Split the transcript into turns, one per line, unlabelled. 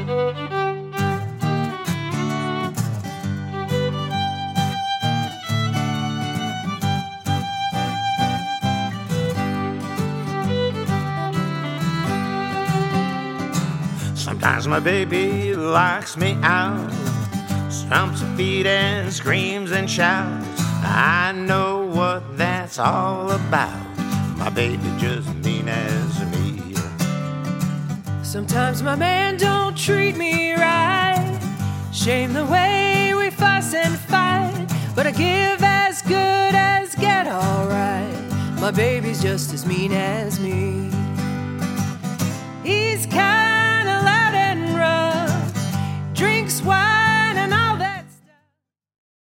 Sometimes my baby locks me out, stomps her feet and screams and shouts. I know what that's all about. My baby just mean as me.
Sometimes my man don't treat me right. Shame the way we fuss and fight, but I give as good as get, alright. My baby's just as mean as me.